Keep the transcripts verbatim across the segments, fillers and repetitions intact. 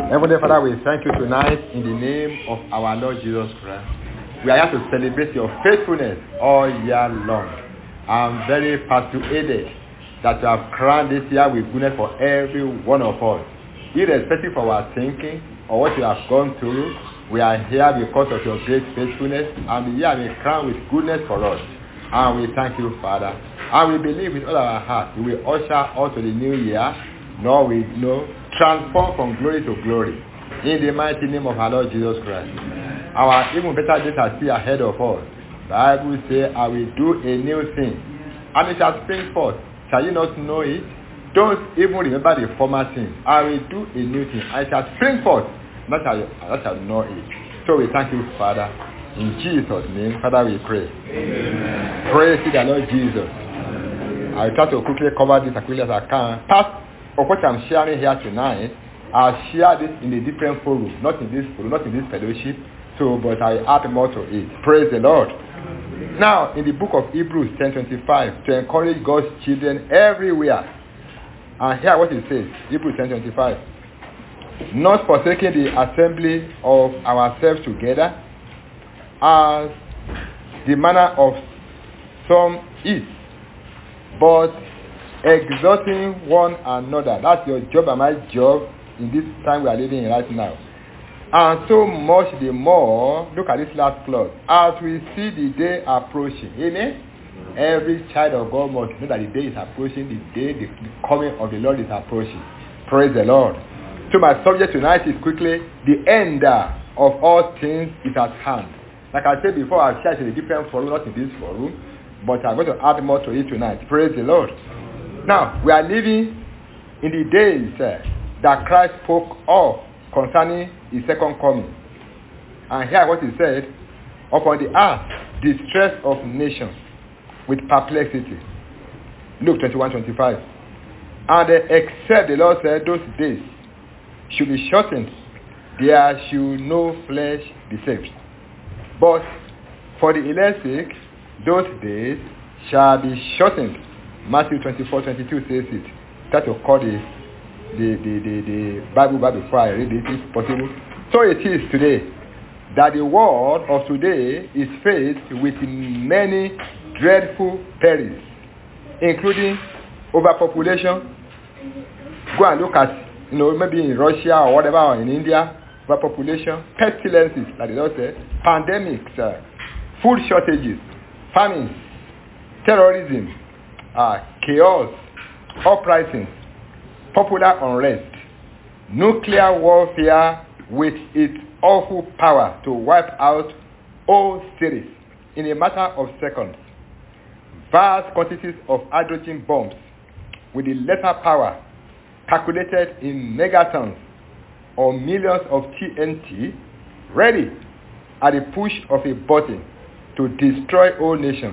Heavenly Father, we thank you tonight in the name of our Lord Jesus Christ. We are here to celebrate your faithfulness all year long. I'm very persuaded that you have crowned this year with goodness for every one of us. Irrespective of our thinking or what you have gone through, we are here because of your great faithfulness, and the year will crown with goodness for us. And we thank you, Father. And we believe with all our heart you will usher us to the new year, nor we know, transform from glory to glory. In the mighty name of our Lord Jesus Christ. Our even better days are still ahead of us. The Bible says, I will do a new thing, and it shall spring forth. Shall you not know it? Don't even remember the former things. I will do a new thing. I shall spring forth. That shall, that shall know it. So we thank you, Father. In Jesus' name, Father, we pray. Amen. Praise the Lord Jesus. Amen. I will try to quickly cover this as quickly as I can. Part of what I'm sharing here tonight, I'll share this in a different forum, not in this forum, not in this fellowship. So, but I add more to it. Praise the Lord. Now, in the book of Hebrews ten twenty-five, to encourage God's children everywhere. And hear what it says, Hebrews ten twenty-five. Not forsaking the assembly of ourselves together, as the manner of some is, but exhorting one another. That's your job and my job in this time we are living in right now. And so much the more, look at this last clause, as we see the day approaching. Amen? Every child of God must know that the day is approaching, the day the coming of the Lord is approaching. Praise the Lord. So my subject tonight is quickly, the end of all things is at hand. Like I said before, I've shared in a different forum, not in this forum, but I'm going to add more to it tonight. Praise the Lord. Now, we are living in the days uh, that Christ spoke of concerning his second coming. And here what he said, upon the earth, distress of nations with perplexity. Luke twenty-one twenty-five. And uh, except the Lord said those days should be shortened, there should no flesh be saved. But for the elect's sake, those days shall be shortened. Matthew twenty-four twenty-two says it. Try to call the, the, the, the, the Bible Bible before I read it if possible. So it is today that the world of today is faced with many dreadful perils, including overpopulation. Go and look at, you know, maybe in Russia or whatever, or in India, overpopulation, pestilences, like they don't say, pandemics, uh, food shortages, famines, terrorism, uh, chaos, uprisings, popular unrest, nuclear warfare with its awful power to wipe out whole cities in a matter of seconds, vast quantities of hydrogen bombs with the lethal power calculated in megatons or millions of T N T ready at the push of a button to destroy all nations.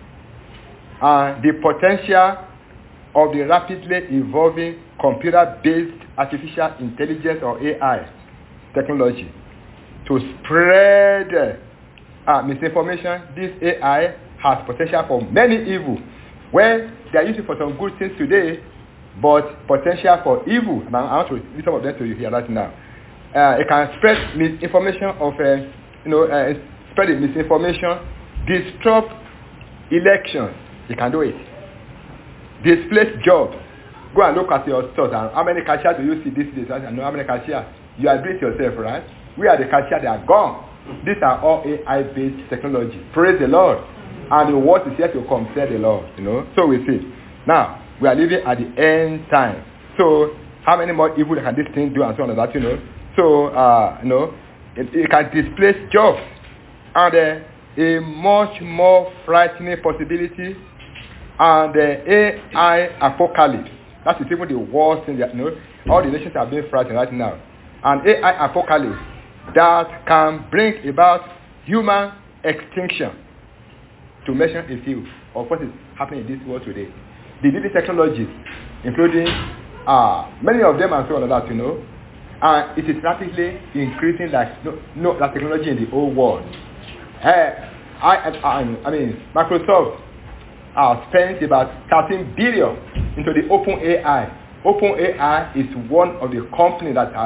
And the potential of the rapidly evolving computer-based artificial intelligence or A I technology to spread uh, misinformation. This A I has potential for many evil. Well, they are using for some good things today, but potential for evil. And I want to read some of them to you here right now. Uh, it can spread misinformation of, uh, you know, uh, spread the misinformation, disrupt elections. You can do it. Displace jobs. Go and look at your stores and how many cashiers do you see these days? I know how many cashiers. You agree to yourself, right? We are the cashiers, they are gone. These are all A I-based technology. Praise the Lord. And the word is here to come, say the Lord. You know. So we see. Now, we are living at the end time. So, how many more evil can this thing do and so on and that, you know? So, uh, you know, it, it can displace jobs. And uh, a much more frightening possibility, and the A I apocalypse. That is even the worst thing that, you know, all the nations are being frightened right now. An A I apocalypse that can bring about human extinction, to mention a few of what is happening in this world today. The different technologies, including uh, many of them and so on and that, you know, and it is rapidly increasing like no, no that technology in the whole world. Uh, I, I, I mean, Microsoft uh, spent about thirteen billion into the OpenAI. OpenAI is one of the companies that has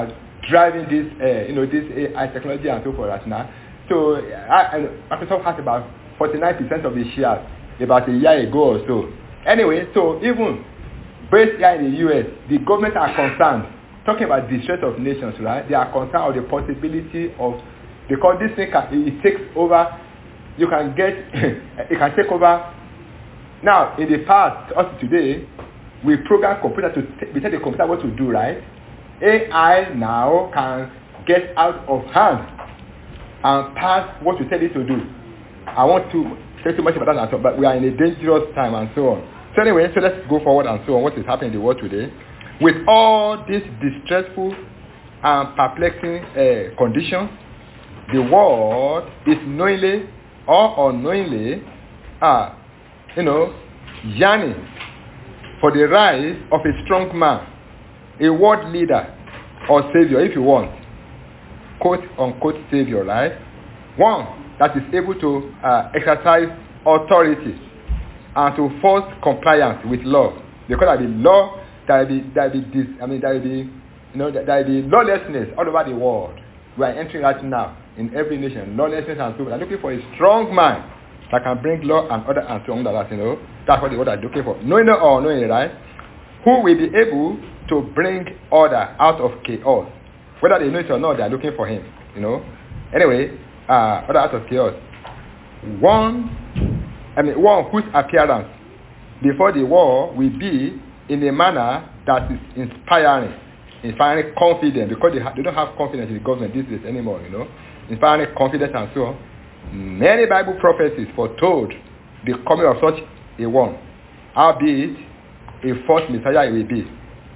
driving this, uh, you know, this A I technology and so forth right now. So I, I, Microsoft has about forty-nine percent of the shares about a year ago or so. Anyway, so even based here in the U S, the government are concerned, talking about the stress of nations, right? They are concerned of the possibility of, because this thing can, it takes over, you can get, it can take over. Now, in the past, also today, we program computer to, t- we tell the computer what to do, right? A I now can get out of hand and pass what you tell it to do. I want to say too much about that, and so, but we are in a dangerous time and so on. So anyway, so let's go forward and so on. What is happening in the world today? With all these distressful and perplexing uh, conditions, the world is knowingly or unknowingly, uh, you know, yearning for the rise of a strong man, a world leader or savior, if you want, quote unquote savior, right? One that is able to uh, exercise authority and to force compliance with law, because that the law that will be that will be this, I mean that will be you know that will be lawlessness all over the world. We are entering right now in every nation, lawlessness and so on. They are looking for a strong man that can bring law and order and so on. That you know that's what the world are looking for. Knowing or knowing, right? Who will be able to bring order out of chaos, whether they know it or not. They are looking for him. You know. Anyway, uh, order out of chaos. One. I mean, one whose appearance before the war will be in a manner that is inspiring, inspiring confidence, because they, ha- they don't have confidence in the government these days anymore, you know, inspiring confidence and so on. Many Bible prophecies foretold the coming of such a one, albeit a false Messiah will be,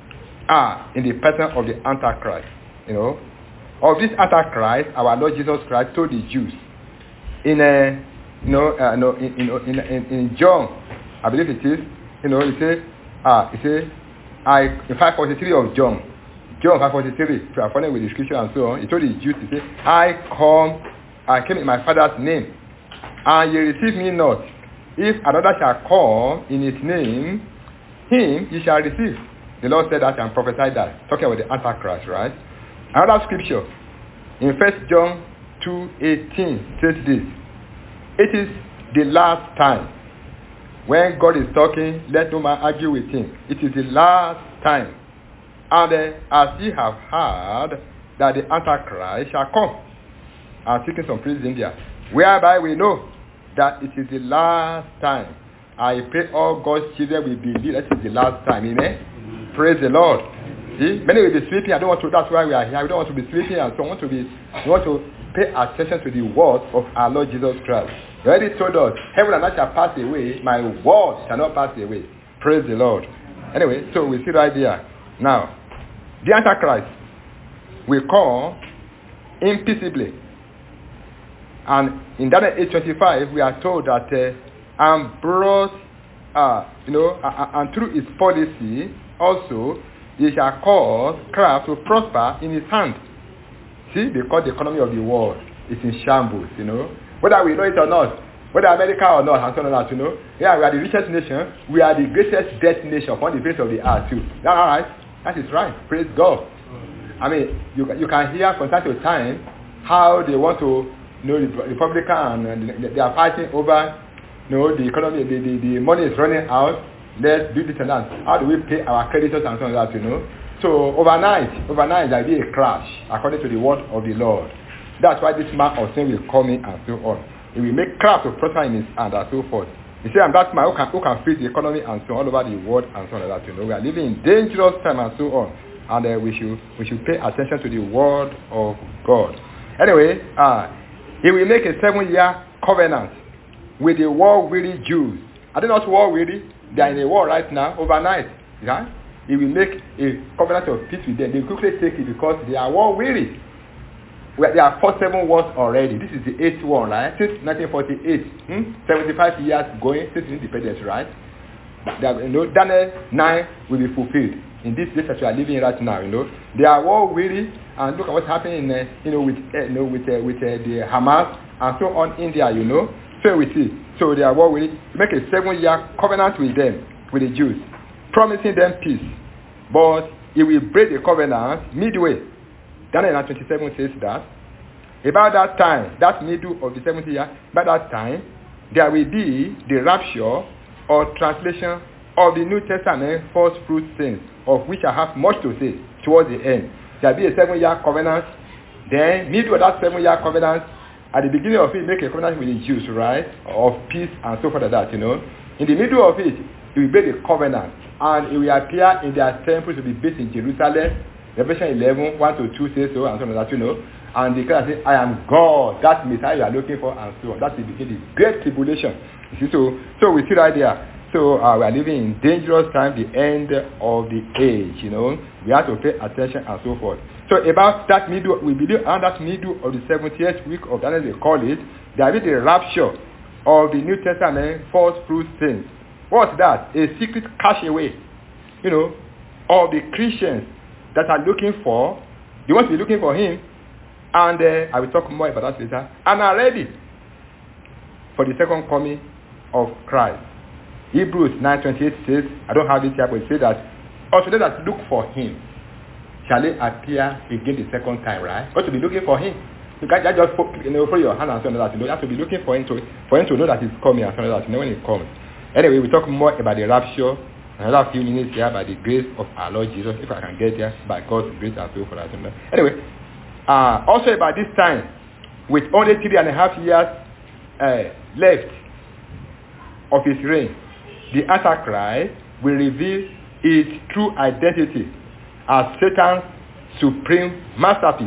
ah, in the person of the Antichrist, you know. Of this Antichrist, our Lord Jesus Christ told the Jews in a You know, uh, no, in, in, in, in John, I believe it is, you know, it says, ah, it says, I, in five forty-three of John, John five forty-three, if you are following with the scripture and so on, he told the Jews to say, I come, I came in my Father's name, and ye receive me not. If another shall come in his name, him ye shall receive. The Lord said that and prophesied that, talking about the Antichrist, right? Another scripture, in First John two eighteen, says this, it is the last time. When God is talking, let no man argue with him. It is the last time. And uh, as ye have heard that the Antichrist shall come, and seeking some praise in India, whereby we know that it is the last time. I pray all God's children will believe that it is the last time. Amen? Mm-hmm. Praise the Lord. See, many will be sleeping. I don't want to. That's why we are here. We don't want to be sleeping, and so I want to be. We want to pay attention to the words of our Lord Jesus Christ. He already told us, heaven and earth shall pass away, my word shall not pass away. Praise the Lord. Anyway, so we see right there. Now, the Antichrist will come impeaceably. And in Daniel eight twenty-five, we are told that uh, and brought, uh, you know, uh, and through his policy also, he shall cause craft to prosper in his hand. See, because the economy of the world is in shambles, you know. Whether we know it or not, whether America or not, and so on, you know. Yeah, we are the richest nation. We are the greatest debt nation upon the face of the earth too. That's all right. That is right. Praise God. I mean, you you can hear from time to time how they want to, you know, the Republican and they are fighting over, you know, the economy. The, the, the money is running out. Let's do this and that. How do we pay our creditors and so on that, you know? So overnight, overnight there will be a crash according to the word of the Lord. That's why this man of sin will come in and so on. He will make craft to prosper in his hand and so forth. You see, and that man who can who can feed the economy and so on all over the world and so on like that. You know, we are living in dangerous time and so on, and uh, we should we should pay attention to the word of God. Anyway, uh, he will make a seven-year covenant with the war-weary Jews. Are they not war-weary? They are in a war right now. Overnight, yeah. He will make a covenant of peace with them. They quickly take it because they are war-weary. Well, there are four seven wars already. This is the eighth one, right? Since nineteen forty-eight, hmm? seventy-five years going since independence, right? That, you know, Daniel nine will be fulfilled in this place that we are living in right now. You know, they are war weary, and look at what's happening, uh, you know, with uh, you know with uh, with uh, the Hamas and so on India. You know, so we see. So they are war weary. Make a seven-year covenant with them, with the Jews, promising them peace, but he will break the covenant midway. Daniel nine twenty-seven says that about that time, that middle of the seventy year, by that time, there will be the rapture or translation of the New Testament first fruit saints, of which I have much to say towards the end. There will be a seven-year covenant. Then, middle of that seven-year covenant, at the beginning of it, make a covenant with the Jews, right? Of peace and so forth like that, you know. In the middle of it, it will make a covenant, and it will appear in their temple to be based in Jerusalem. Revelation eleven, one to two says so, and so on like that, you know. And they can say, I am God. That Messiah you are looking for, and so on. That will begin the great tribulation. You see, so, so we see right there. So uh, we are living in dangerous time, the end of the age, you know. We have to pay attention and so forth. So about that middle, we believe around that middle of the seventieth week of Daniel, they call it, there will be the rapture of the New Testament first fruit saints. What's that? A secret cash away, you know, of the Christians that are looking for, they want to be looking for him, and uh, I will talk more about that later, and are ready for the second coming of Christ. Hebrews nine twenty-eight says, I don't have it here, but it says that, also they that look for him shall they appear again the second time, right? Got to be looking for him. You can't just put, you know, put your hand and something like that. You have to be looking for him to, for him to know that he's coming and something like that, you know, when he comes. Anyway, we talk more about the rapture, another few minutes here, by the grace of our Lord Jesus, if I can get there, by God's grace and so forth. Anyway, uh, also about this time, with only three and a half years uh, left of his reign, the Antichrist will reveal its true identity as Satan's supreme masterpiece.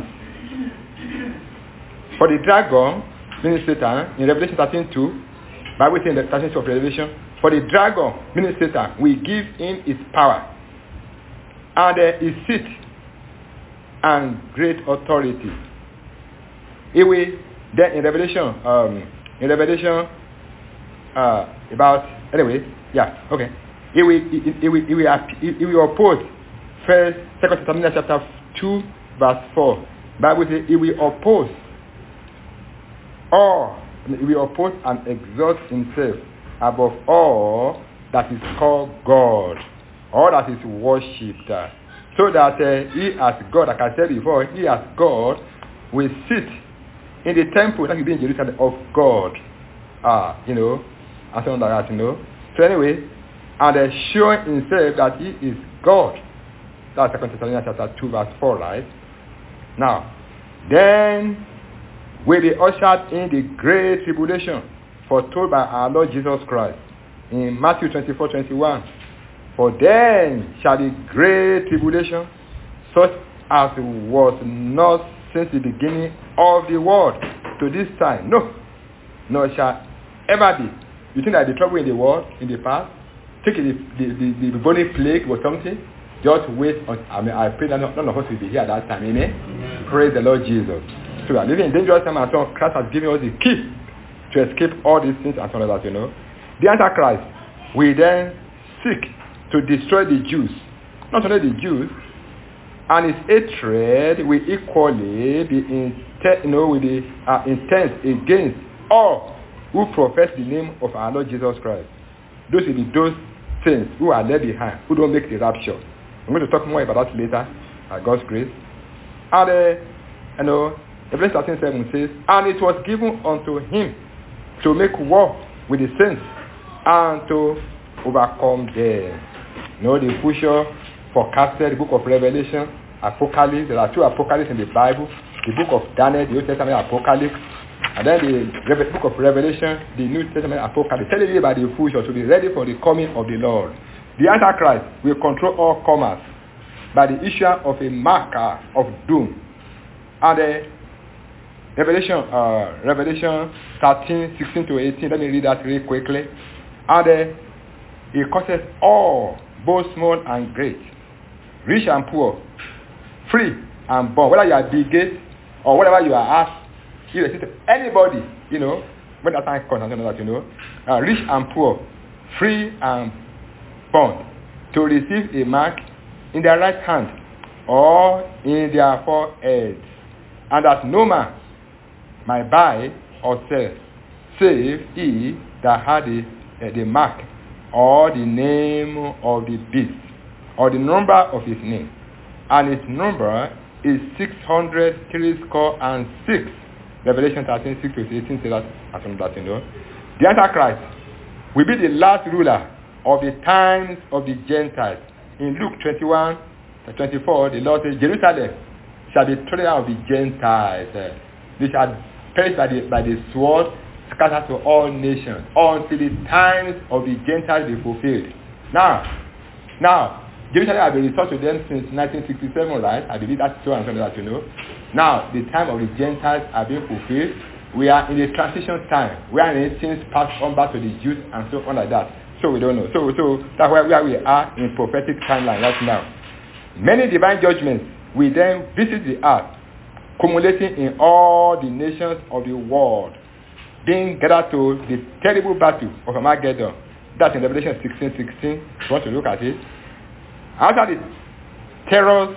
For the dragon, meaning Satan, in Revelation thirteen two, Bible says in the thirteenth of Revelation, for the dragon, meaning Satan, we give him his power and uh, his seat and great authority. He will, then in Revelation, um, in Revelation, uh, about, anyway, yeah, okay. He will, he, he will, he will, he will oppose, first, second Thessalonians chapter two, verse four. Bible says he will oppose, or he will oppose and exalt himself above all that is called God, all that is worshipped, uh, so that uh, he as God, like I said before, he as God will sit in the temple that will be in Jerusalem of God, uh, you know, and something like that, you know. So anyway, and uh, showing himself that he is God. That's second Thessalonians chapter two, verse four, right? Now, then will be ushered in the great tribulation foretold by our Lord Jesus Christ in Matthew twenty-four twenty-one. For then shall the great tribulation, such as was not since the beginning of the world to this time, no, nor shall ever be. You think that the trouble in the world in the past, take the the the, the bubonic plague or something, just wait on, I mean, I pray that none of us will be here at that time, amen? Amen. Praise the Lord Jesus. So we are living in dangerous time, and so Christ has given us the key to escape all these things and so on, that, you know. The Antichrist will then seek to destroy the Jews, not only the Jews, and his hatred will equally be inten- you know, with the uh, intense against all who profess the name of our Lord Jesus Christ. Those will be those saints who are left behind, who don't make the rapture. I'm going to talk more about that later, by God's grace. And, uh, you know, Revelation thirteen seven says, and it was given unto him to make war with the saints and to overcome them. You know, the future forecasted, the book of Revelation, Apocalypse. There are two Apocalypse in the Bible. The book of Daniel, the Old Testament Apocalypse. And then the Re- book of Revelation, the New Testament Apocalypse. Telling you about the future to be ready for the coming of the Lord. The Antichrist will control all commerce by the issue of a marker of doom. And the Revelation, uh, Revelation thirteen, sixteen to eighteen. Let me read that really quickly. And uh, it causes all, both small and great, rich and poor, free and born, whether you are bigot or whatever you are asked, you anybody, you know, when that time comes, that, you know, uh, rich and poor, free and born, to receive a mark in their right hand or in their foreheads, and that no man might buy or sell, save he that had the, uh, the mark, or the name of the beast, or the number of his name. And its number is six hundred three score and six. Revelation thirteen, six to eighteen says that as from that, you know. The Antichrist will be the last ruler of the times of the Gentiles. In Luke twenty-one, twenty-four, the Lord says, Jerusalem shall be trodden out of the Gentiles. They shall perish by the, by the sword, scattered to all nations, until the times of the Gentiles be fulfilled. Now, now, Jerusalem has been restored to them since nineteen sixty-seven, right? I believe that's so and something that you know. Now, the time of the Gentiles are being fulfilled. We are in a transition time. We are in things passed on back to the Jews and so on like that. So we don't know. So, so that's where we are in prophetic timeline right now. Many divine judgments will then visit the earth, cumulating in all the nations of the world, being gathered to the terrible battle of Armageddon. That's in Revelation sixteen sixteen. If you want to look at it. After the terrors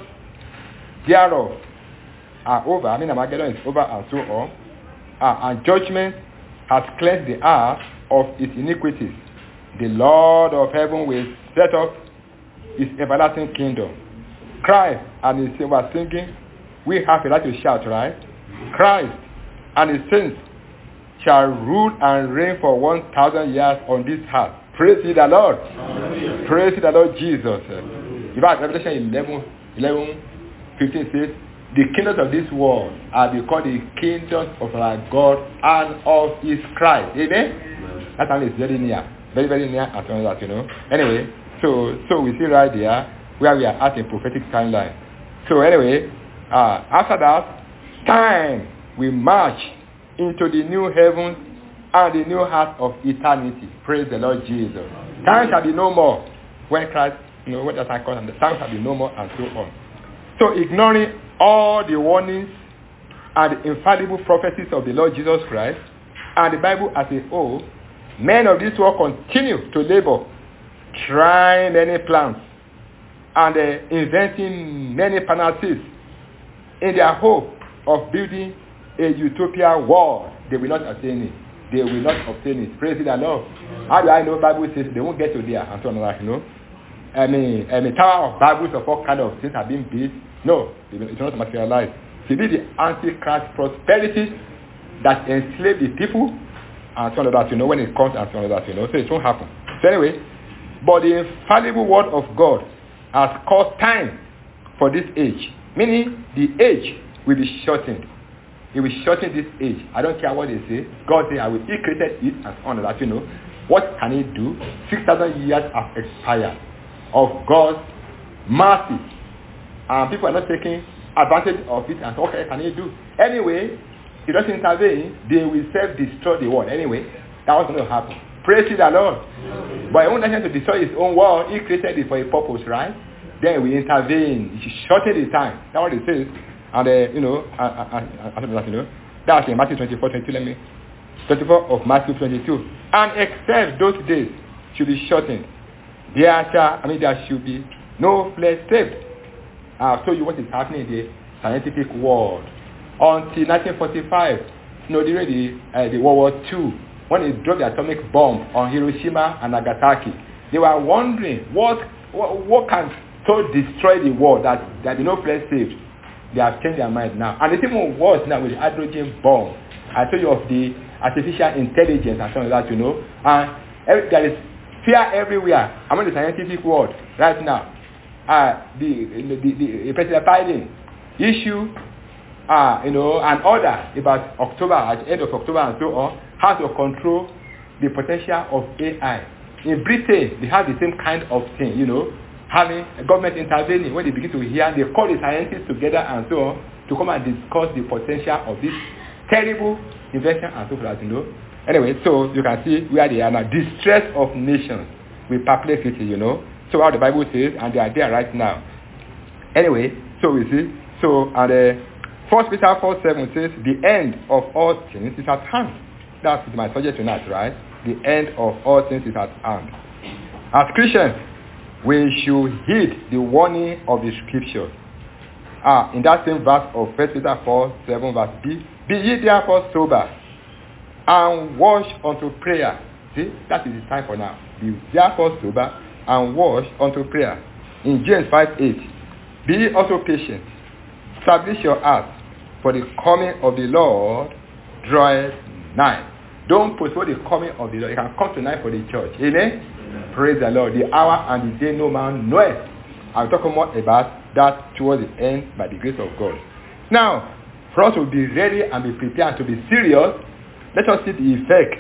thereof are over, I mean Armageddon is over and so on, uh, and judgment has cleansed the earth of its iniquities, the Lord of heaven will set up his everlasting kingdom. Christ and his saints were singing, we have a right to shout, right? Christ and his saints shall rule and reign for one thousand years on this earth. Praise ye the Lord. Amen. Praise ye the Lord Jesus. In fact, Revelation eleven, eleven, fifteen says, the kingdoms of this world are become the kingdoms of our God and of his Christ. Amen? Amen. That time is very near. Very, very near at all that, you know. Anyway, so so we see right there where we are at a prophetic timeline. So anyway, uh, after that, time we march into the new heavens and the new heart of eternity. Praise the Lord Jesus. Time shall be no more when Christ, you know, when the time comes, and the time shall be no more and so on. So ignoring all the warnings and the infallible prophecies of the Lord Jesus Christ and the Bible as a whole, men of this world continue to labor, trying many plans and uh, inventing many panaceas in their hope of building a utopia world. They will not attain it. They will not obtain it. Praise the Lord. How do I know? Bible says they won't get to there and so on, like, you know. I mean, I mean, tower of Bibles of all kind of things have been built. No, it's not materialized. To be the antichrist prosperity that enslave the people and so on that, you know, when it comes and so on that, you know, so it won't happen. So anyway, but the infallible word of God has caused time for this age, meaning the age will be shortened. It will shorten this age. I don't care what they say. God said, I will. He created it and so on that, you know. What can he do? Six thousand years have expired of God's mercy, and people are not taking advantage of it. And so, okay, can he do? Anyway, he doesn't intervene. They will self-destroy the world. Anyway, that was going to happen. Praise the Lord. Mm-hmm. But he won't let him to destroy his own world. He created it for a purpose, right? Then we intervene. He shortened the time. That's what it says. And uh, you know, and, and, and, you know, that's in Matthew twenty-four, twenty-two. Let me twenty-four of Matthew twenty-two. And except those days should be shortened, there shall, I mean, there should be no flesh saved. I'll show you what is happening in the scientific world. Until nineteen forty-five, you know, during the uh, the World War Two, when they dropped the atomic bomb on Hiroshima and Nagasaki, they were wondering what what, what can so destroy the world that there be no flesh saved. They have changed their mind now. And the thing was now with the hydrogen bomb. I told you of the artificial intelligence and something like that, you know. And every, there is fear everywhere among the scientific world right now. Uh, the, the, the, the President Biden issue, uh, you know, an order about October, at the end of October and so on, how to control the potential of A I. In Britain, they have the same kind of thing, you know. Having a government intervening when they begin to hear, they call the scientists together and so on to come and discuss the potential of this terrible invention and so forth, you know. Anyway, so you can see where they are now. Distress of nations with perplexity, you know. So how the Bible says, and they are there right now. Anyway, so we see. So, and uh, First Peter four seven says, the end of all things is at hand. That's my subject tonight, right? The end of all things is at hand. As Christians, we should heed the warning of the scripture. Ah, in that same verse of First Peter four seven verse B, be ye therefore sober, and watch unto prayer. See, that is the time for now. Be therefore sober, and watch unto prayer. In James five eight, be also patient, establish your heart, for the coming of the Lord draweth nigh. Don't postpone the coming of the Lord. You can come tonight for the church. Amen? Amen. Praise the Lord. The hour and the day no man knoweth. I'll talk more about that towards the end by the grace of God. Now, for us to be ready and be prepared to be serious, let us see the effect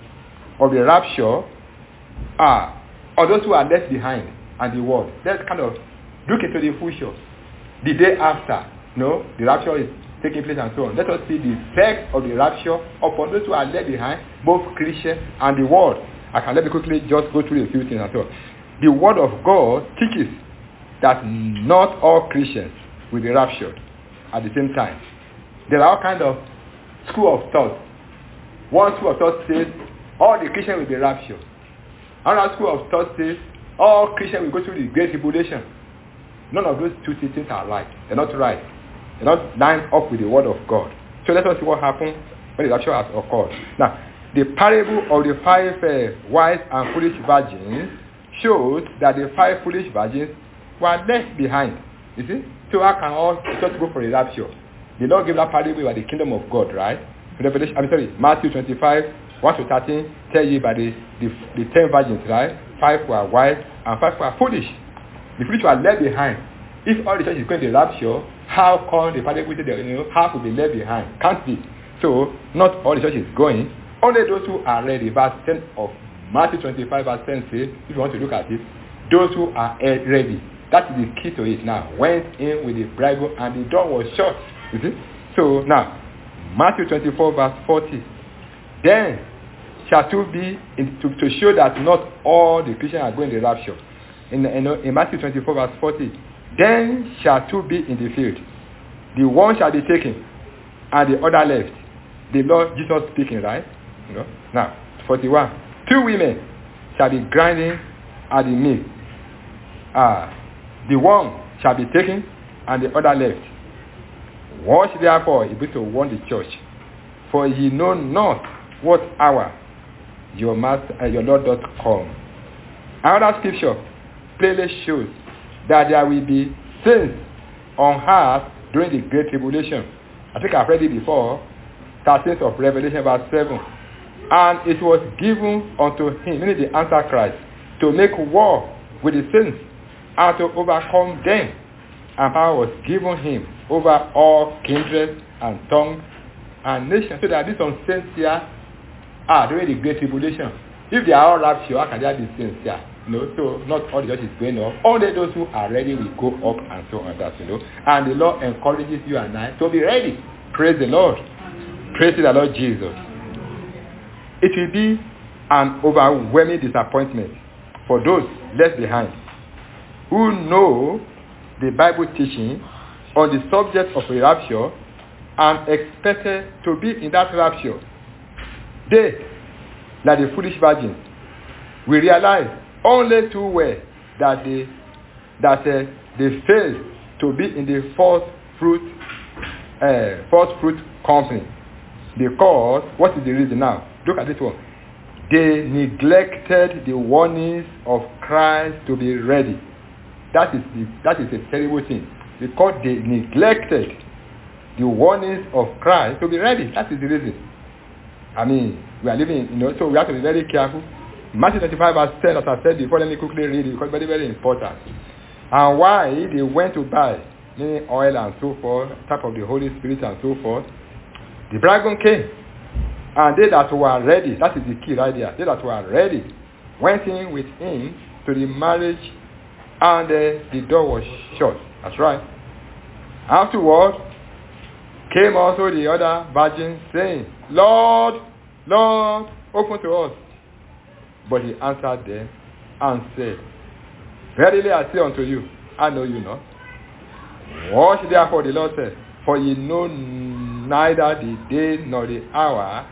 of the rapture ah, or those who are left behind and the world. Let's kind of look into the future. The day after, no, the rapture is taking place and so on. Let us see the effect of the rapture upon those who are left behind, both Christian and the world. I can let me quickly just go through a few things and so on. The word of God teaches that not all Christians will be raptured at the same time. There are all kinds of school of thought. One school of thought says all the Christians will be raptured. Another school of thought says all Christians will go through the great tribulation. None of those two things are right. They're not right. They're not lined up with the word of God. So let us see what happened when the rapture has occurred. Now, the parable of the five uh, wise and foolish virgins shows that the five foolish virgins were left behind. You see? So how can all just go for a rapture? The Lord gave that parable about the kingdom of God, right? Revelation, I'm sorry, Matthew twenty-five, one to thirteen, tell you about the, the, the ten virgins, right? Five were wise and five were foolish. The foolish were left behind. If all the church is going to rapture, how come the parable said that, you know, half will be left behind? Can't be. So, not all the church is going. Only those who are ready. Verse ten of Matthew twenty-five, verse ten says, if you want to look at it, those who are ready. That is the key to it now. Went in with the bridegroom and the door was shut. You see? So, now, Matthew twenty-four, verse forty. Then shall two be, in, to, to show that not all the Christians are going to rapture. In, in, in Matthew twenty-four, verse forty. Then shall two be in the field. The one shall be taken, and the other left. The Lord Jesus speaking, right? You know? Now, forty-one. Two women shall be grinding at the mill. Ah, the one shall be taken, and the other left. Watch therefore, it be to warn the church, for ye know not what hour your master, uh, your Lord doth come. Another scripture plainly shows that there will be saints on earth during the great tribulation. I think I've read it before. thirteenth of Revelation, verse seven. And it was given unto him, meaning the Antichrist, to make war with the saints and to overcome them. And power was given him over all kindreds and tongues and nations. So that these some saints here are during the great tribulation. If they are all raptured, how can there be saints here? No, so not all the church is going up. Only those who are ready will go up and so on that, you know. And the Lord encourages you and I to be ready. Praise the Lord. Praise the Lord Jesus. It will be an overwhelming disappointment for those left behind who know the Bible teaching on the subject of a rapture and expected to be in that rapture. They, like the foolish virgins, will realize only too well that they that uh, they failed to be in the first fruit uh, first fruit company. Because what is the reason now? Look at this one. They neglected the warnings of Christ to be ready. That is the, that is a terrible thing. Because they neglected the warnings of Christ to be ready. That is the reason. I mean, we are living, you know, so we have to be very careful. Matthew twenty-five, verse ten, as I said before, let me quickly read it because it's very, very important. And why they went to buy, meaning oil and so forth, type of the Holy Spirit and so forth, the bridegroom came. And they that were ready, that is the key right there, they that were ready, went in with him to the marriage, and uh, the door was shut. That's right. Afterward, came also the other virgin, saying, Lord, Lord, open to us. But he answered them and said, Verily I say unto you, I know you not. Watch therefore, the Lord said, for ye know neither the day nor the hour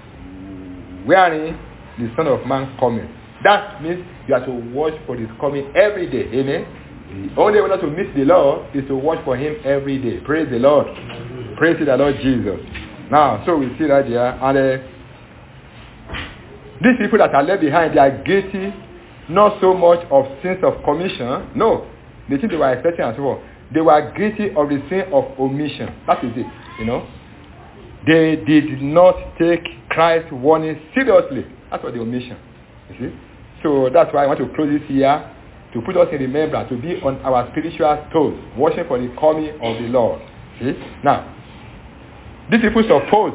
wherein the Son of Man cometh. That means you have to watch for his coming every day. Amen. The only way not to miss the Lord is to watch for him every day. Praise the Lord. Praise the Lord Jesus. Now, so we see that there. And uh, these people that are left behind, they are guilty not so much of sins of commission. No. They think they were expecting as well. They were guilty of the sin of omission. That is it, you know. They did not take Christ's warning seriously. That's what the omission. You see? So that's why I want to close this year, to put us in remembrance, to be on our spiritual toes, watching for the coming of the Lord. See? Now, these people suppose,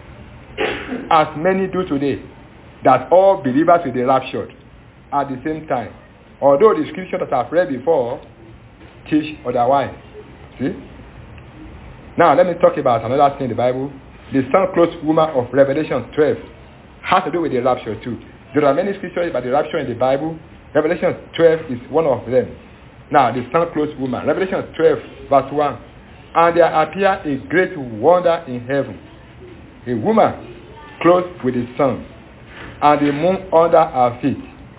as many do today, that all believers will be raptured at the same time. Although the scripture that I've read before teach otherwise. See? Now, let me talk about another thing in the Bible. The sun-clothed woman of Revelation twelve has to do with the rapture too. There are many scriptures about the rapture in the Bible. Revelation twelve is one of them. Now, the sun-clothed woman. Revelation twelve, verse one. And there appeared a great wonder in heaven. A woman clothed with the sun, and the moon under her feet,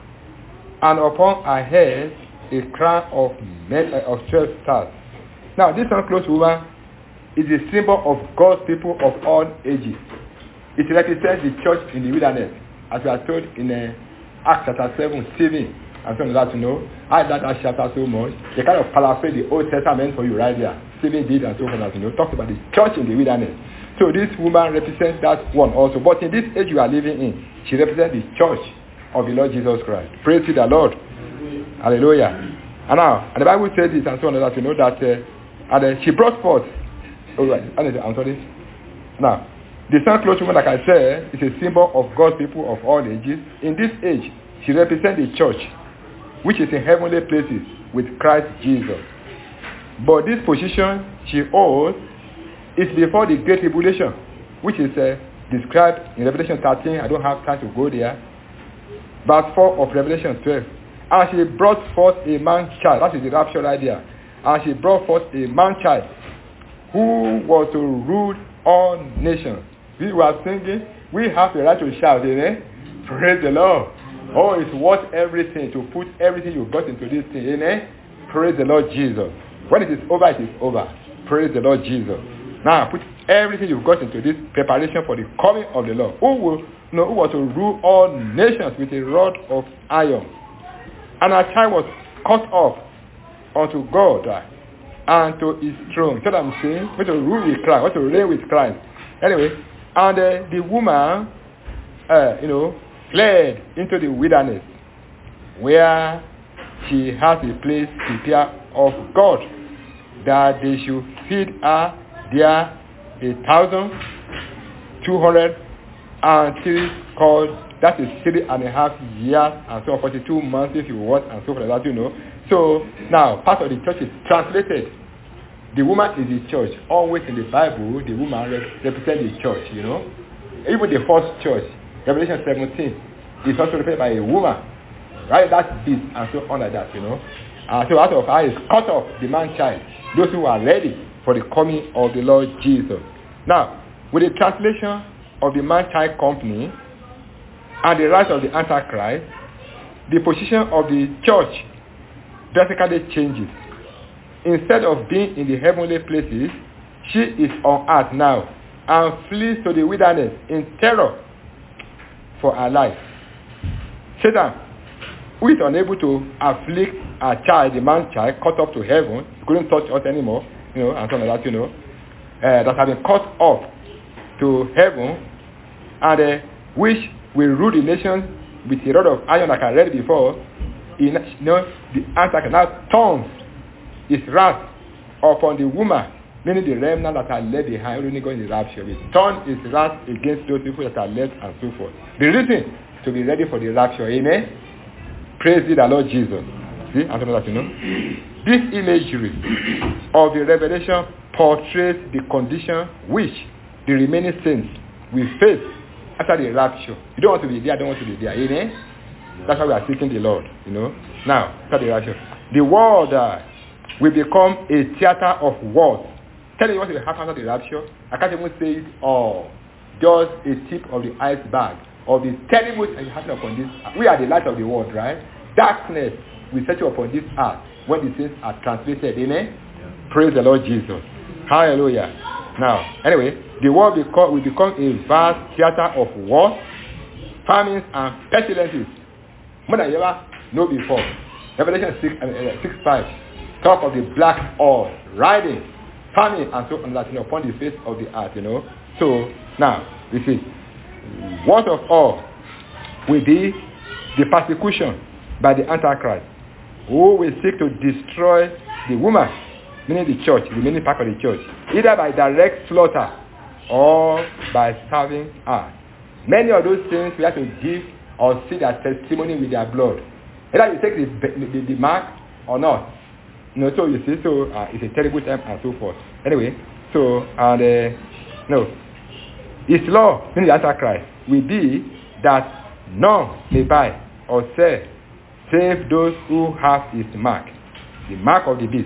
and upon her head a crown of, men, of twelve stars. Now, this sun-clothed woman is a symbol of God's people of all ages. It represents the church in the wilderness, as we are told in uh, Acts chapter seven, Stephen, and some of that, you know. I like that chapter so much. They kind of paraphrase the Old Testament for you right there. Stephen did and so forth, you know. Talked about the church in the wilderness. So this woman represents that one also. But in this age you are living in, she represents the church of the Lord Jesus Christ. Praise to the Lord. Hallelujah. And now, and the Bible says this and so on, that you know that uh, and uh, she brought forth. Oh, right. I'm sorry. Now, the sun-clothed woman, like I said, is a symbol of God's people of all ages. In this age, she represents the church, which is in heavenly places with Christ Jesus. But this position she holds is before the Great Tribulation, which is uh, described in Revelation thirteen. I don't have time to go there. Verse four of Revelation twelve. And she brought forth a man-child. That is the rapture idea. And she brought forth a man-child who was to rule all nations. We were singing, we have the right to shout, amen? Praise the Lord. Oh, it's worth everything to put everything you got into this thing, amen? Praise the Lord Jesus. When it is over, it is over. Praise the Lord Jesus. Now, put everything you've got into this preparation for the coming of the Lord. Who will, you know, who was to rule all nations with a rod of iron. And her child was cut off unto God and to his throne. So I'm saying, what to rule with Christ, what to reign with Christ. Anyway, and uh, the woman, uh, you know, fled into the wilderness, where she has a place prepared of God, that they should feed her there a thousand two hundred and three called, that is three and a half years, and so forty-two months if you want, and so forth, that you know. So now part of the church is translated. The woman is the church. Always in the Bible, the woman rep- represents the church, you know. Even the first church, Revelation seventeen, is also represented by a woman. Right? That's this and so on like that, you know. Uh, so out of her is cut off the man-child, those who are ready for the coming of the Lord Jesus. Now, with the translation of the man-child company and the rise of the Antichrist, the position of the church drastically changes. Instead of being in the heavenly places, she is on earth now and flees to the wilderness in terror for her life. Satan, who is unable to afflict a child, the man-child, caught up to heaven, couldn't touch us anymore, you know, and something like that, you know, uh, that have been caught up to heaven, and uh, which will rule the nations with a rod of iron, like I read before. In, you know, the Antichrist now turns his wrath upon the woman, meaning the remnant that are left behind, only going in the rapture. He turns his wrath against those people that are left and so forth. The reason to be ready for the rapture, amen? Praise the Lord Jesus. See, I'm talking about, you know. This imagery of the revelation portrays the condition which the remaining saints will face after the rapture. You don't want to be there, I don't want to be there, amen? That's why we are seeking the Lord, you know. Now, after the rapture, the world uh, will become a theater of wars. Tell me what will happen after the rapture. I can't even say it all. Just a tip of the iceberg of the terrible things happening upon this. We are the light of the world, right? Darkness will set you upon this earth when the things are translated, amen? Yeah. Praise the Lord Jesus. Hallelujah. Now, anyway, the world become, will become a vast theater of wars, famines, and pestilences. More than ever, no before. Revelation six, uh, six five. talk of the black horse riding, famine, and so on that, you know, upon the face of the earth, you know. So now we see, what of all will be the persecution by the Antichrist, who will seek to destroy the woman, meaning the church, the remaining part of the church, either by direct slaughter or by starving her. Many of those things we have to give or see their testimony with their blood. Either you take the, the, the mark or not. You know, so you see, so uh, it's a terrible time and so forth. Anyway, so, and, uh, no. His law, meaning the Antichrist, will be that none may buy or sell save those who have his mark, the mark of the beast.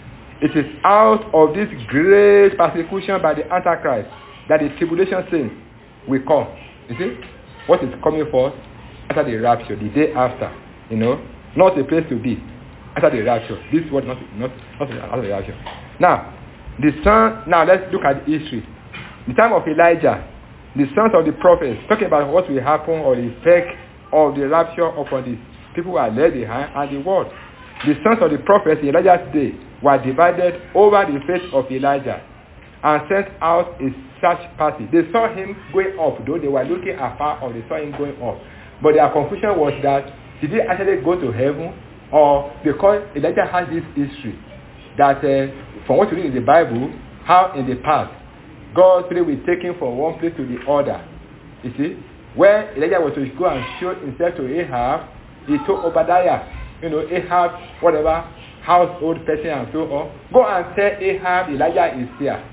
It is out of this great persecution by the Antichrist that the tribulation saints will come. You see, what is coming forth after the rapture, the day after, you know, not a place to be after the rapture. This word not not not after the rapture. Now, the son. Now let's look at the history. The time of Elijah, the sons of the prophets, talking about what will happen or the effect of the rapture upon the people who are left behind and the world. The sons of the prophets in Elijah's day were divided over the face of Elijah and sent out a search party. They saw him going up, though they were looking afar, or they saw him going up. But their conclusion was that, did he actually go to heaven? Or because Elijah has this history that uh, from what you read in the Bible, how in the past God spirit will take him from one place to the other. You see, when Elijah was to go and show himself to Ahab, he told Obadiah, you know, Ahab, whatever, household person and so on, go and tell Ahab Elijah is here.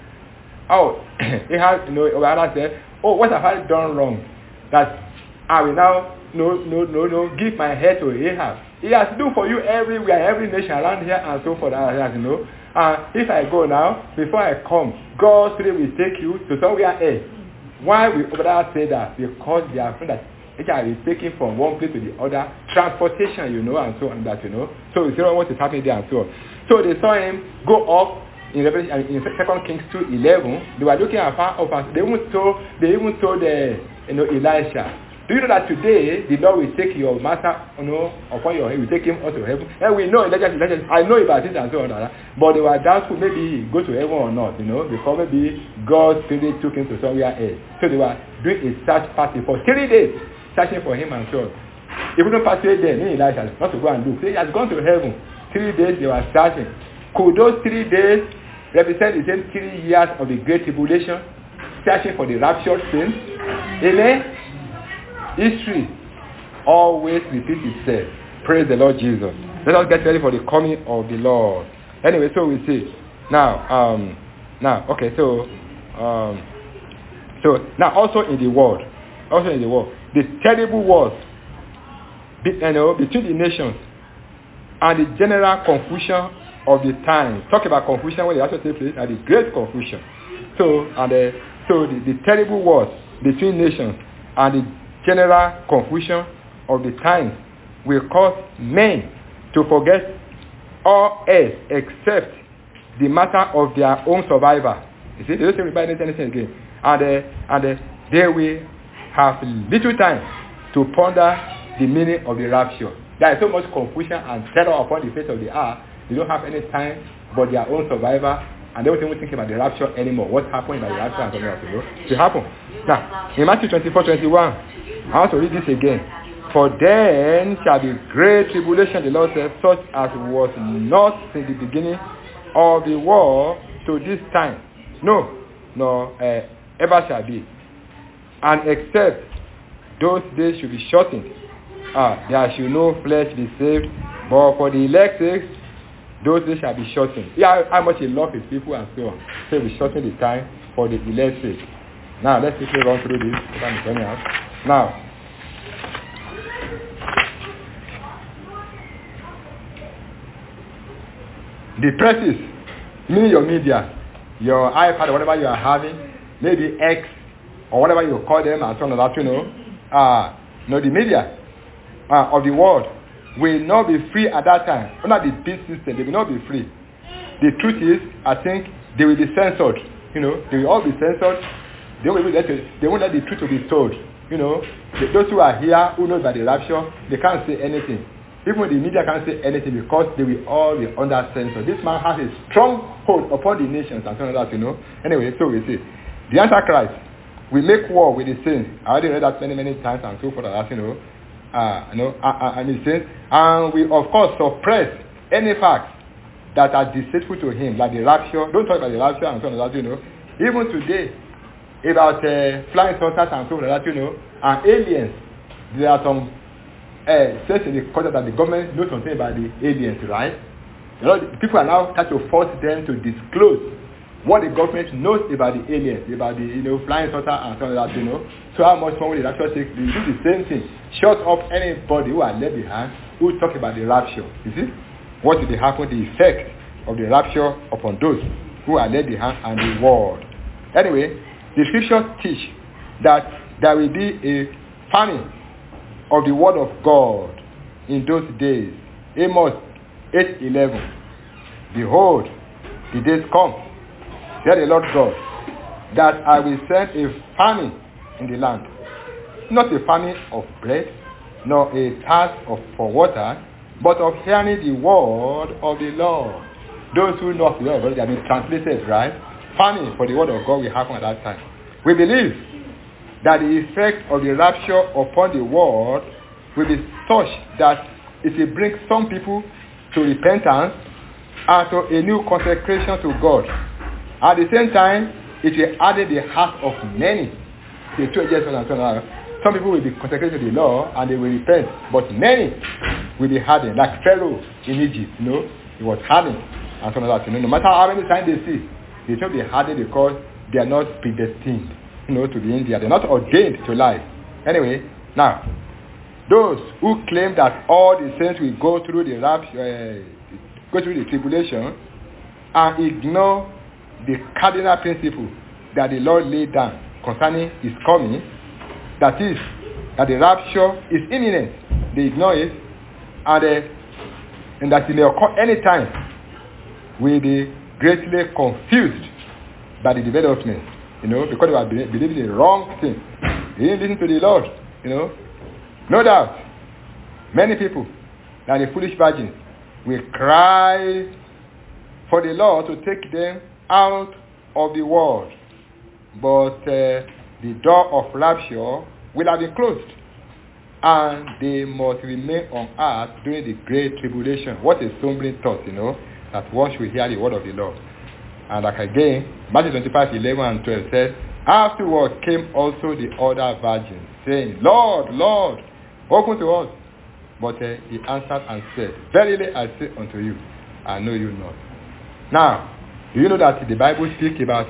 Oh, Ahab, you know, Obadiah said, oh, what have I done wrong? That I will now, no, no, no, no, give my head to Ahab. He has done for you everywhere, every nation around here and so forth, as you know. And if I go now, before I come, God's spirit will take you to somewhere else. Why will Obadiah say that? Because they are afraid that Elijah is taken from one place to the other. Transportation, you know, and so on that, you know. So you see what is happening there and so on. So they saw him go up in Revelation, in Second Kings two eleven. They were looking at far up, and they even told, they even told the, you know, Elisha, do you know that today the Lord will take your master, you know, upon your head, will take him unto heaven? And we know Elijah, Elijah, I know about this and so on, but they were doubtful maybe he go to heaven or not, you know, because maybe God's spirit took him to somewhere else. So they were doing a search party for three days, searching for him and so on. If we don't pass away there, me Elijah, not to go and look. He has gone to heaven. Three days they were searching. Could those three days represent the same three years of the great tribulation, searching for the raptured saints? Amen. History always repeats itself. Praise the Lord Jesus. Let us get ready for the coming of the Lord. Anyway, so we see. Now, um, now, okay, so, um, so now also in the world, also in the world, the terrible wars, be, you know, between the nations and the general confusion of the times. Talk about confusion when they actually take place, and the great confusion. So, and uh, so the, the terrible wars between nations and the general confusion of the times will cause men to forget all else except the matter of their own survival. You see, they don't say everybody needs anything again. And, uh, and uh, they will have little time to ponder the meaning of the rapture. There is so much confusion and terror upon the face of the earth. They don't have any time but their own survival, and they don't even think about the rapture anymore. What happened by the rapture and something else, you know? It happen. Now, in Matthew twenty-four twenty-one, I want to read this again. For then shall be great tribulation, the Lord says, such as was not in the beginning of the world to this time. No, no, uh, ever shall be. And except those days should be shortened, ah, there shall no flesh be saved, but for the elect's sake, those days shall be shortened. Yeah, how much he loves his people and so on. So we shorten the time for the elect's sake. Now, let's quickly run through this. Now, the presses, meaning your media, your iPad or whatever you are having, maybe X or whatever you call them and so on and that, you know, uh, you know, the media uh, of the world will not be free at that time. Under the beast system, they will not be free. The truth is, I think they will be censored. You know, they will all be censored. They won't let it, they won't let the truth to be told. You know, the, those who are here, who know about the rapture, they can't say anything. Even the media can't say anything because they will all be under censor. This man has a strong hold upon the nations and so on that, you know. Anyway, so we see. The Antichrist will make war with the saints. I already read that many, many times and so forth and that, you know. Uh, you know, uh, and he says, and we of course suppress any facts that are deceitful to him, like the rapture. Don't talk about the rapture and so on that, you know. Even today, about uh, flying saucers and so on that, you know, and aliens, there are some uh, says in the culture that the government knows something about the aliens, right? You know, the people are now trying to force them to disclose what the government knows about the aliens, about the, you know, flying saucer and so on that, you know. So how much more will the rapture take? They do the same thing. Shut up anybody who are left behind who talk about the rapture. You see? What will happen? The effect of the rapture upon those who are left behind and the world. Anyway, the scriptures teach that there will be a famine of the word of God in those days. Amos eight eleven. Behold, the days come, said the Lord God, that I will send a famine in the land. Not a famine of bread, nor a thirst of for water, but of hearing the word of the Lord. Those who know the word of God, they have been translated, right? Famine for the word of God will happen at that time. We believe that the effect of the rapture upon the world will be such that it will bring some people to repentance and to a new consecration to God. At the same time, it will add the heart of many. Some people will be consecrated to the law and they will repent, but many will be hardened, like Pharaoh in Egypt. You know, he was hardened and so on that. You know, no matter how many times they see, they should be hardened because they are not predestined, you know, to be in there. They're not ordained to life. Anyway, now, those who claim that all the saints will go through the rapture, uh, go through the tribulation, and ignore the cardinal principle that the Lord laid down concerning his coming, that is, that the rapture is imminent. They ignore it, and, uh, and that it may occur any time, will be greatly confused by the development, you know, because they are believing the wrong thing. They didn't listen to the Lord, you know. No doubt, many people, like the foolish virgins, will cry for the Lord to take them out of the world. But uh, the door of rapture will have been closed, and they must remain on earth during the great tribulation. What a sombering thought, you know, that one should hear the word of the Lord. And like again, Matthew twenty-five, eleven and twelve says, afterward came also the other virgins, saying, Lord, Lord, open to us. But uh, he answered and said, verily I say unto you, I know you not. Now, do you know that the Bible speaks about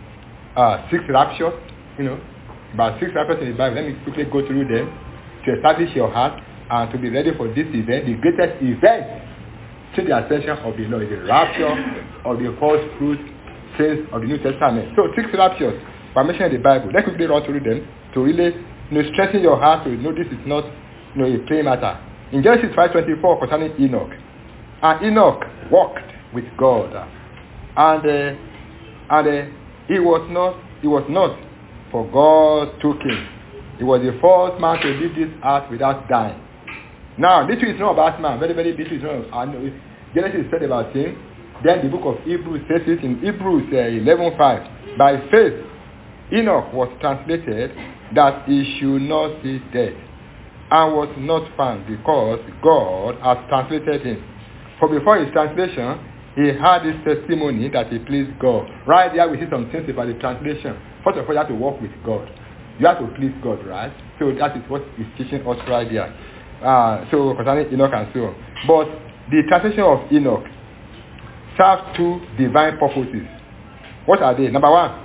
uh, six raptures? You know, about six raptures in the Bible. Let me quickly go through them to establish your heart and to be ready for this event. The greatest event to the ascension of the Lord is the rapture of the first fruit saints of the New Testament. So six raptures were mentioned in the Bible. Let's quickly run through them to really, you know, strengthen your heart to know this is not, you know, a play matter. In Genesis five twenty-four concerning Enoch, and Enoch walked with God, and uh, and uh, he was not he was not for God took him. He was the first man to leave this earth without dying. Now, little is not about man. Very, very little is not. I know Genesis said about him. Then the book of Hebrews says it in Hebrews uh, eleven five. By faith, Enoch was translated that he should not see death, and was not found because God has translated him. For before his translation, he had this testimony that he pleased God. Right there we see some things about the translation. First of all, you have to work with God. You have to please God, right? So that is what he's teaching us right there. Uh, so concerning Enoch and so on. But the translation of Enoch serves two divine purposes. What are they? Number one,